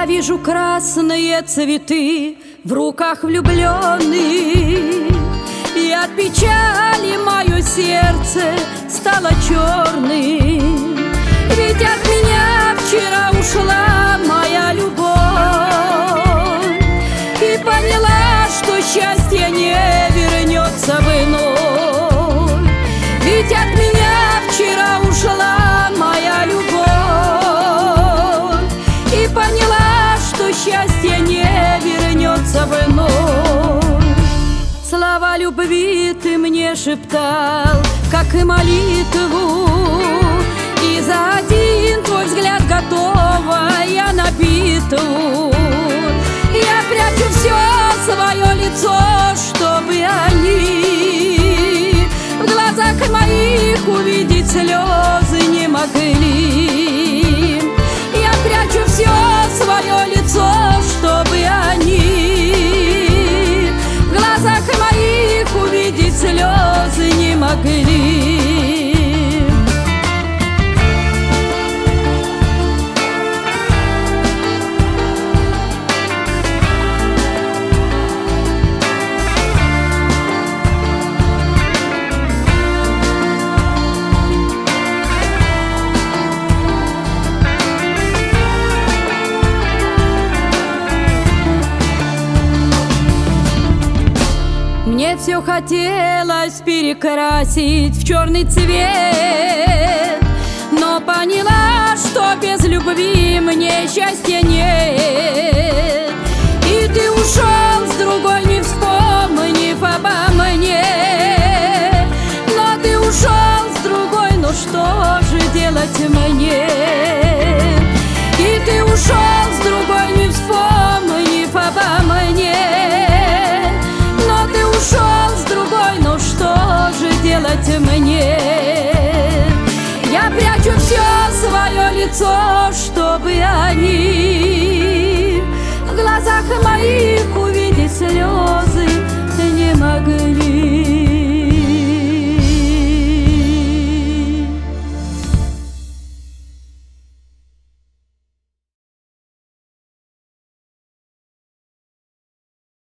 Я вижу красные цветы в руках влюбленных, и от печали мое сердце стало черным. Ведь от меня вчера ушла моя любовь, и поняла, что счастье не вернется вновь. Ведь от меня вчера ушла моя любовь, и поняла, что счастье не вернется вновь. Слова любви ты мне шептал, как и молитву, и за один твой взгляд готова я на битву. Я прячу все свое лицо, чтобы они в глазах моих увидеть слезы не могли. Я прячу все свое лицо, чтобы они в глазах моих увидеть слезы не могли. Мне все хотелось перекрасить в черный цвет, но поняла, что без любви мне счастья нет. И ты ушел с другой, не вспомнив обо мне. Но ты ушел с другой, ну что же делать мне? И ты ушел с другой, не вспомнив обо мне. Ушел с другой, ну что же делать мне? Я прячу все свое лицо,